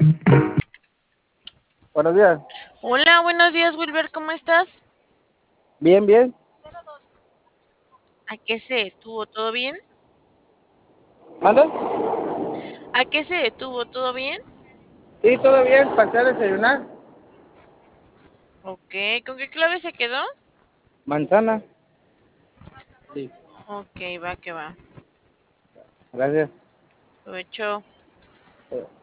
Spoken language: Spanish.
Buenos días. Hola, buenos días, Wilber, ¿cómo estás? Bien, bien. ¿A qué se detuvo? ¿Todo bien? ¿Manda? ¿A qué se detuvo? ¿Todo bien? Sí, todo bien. Pasé a desayunar. Ok, ¿con qué clave se quedó? Manzana. Sí. Ok, va que va. Gracias. Provecho.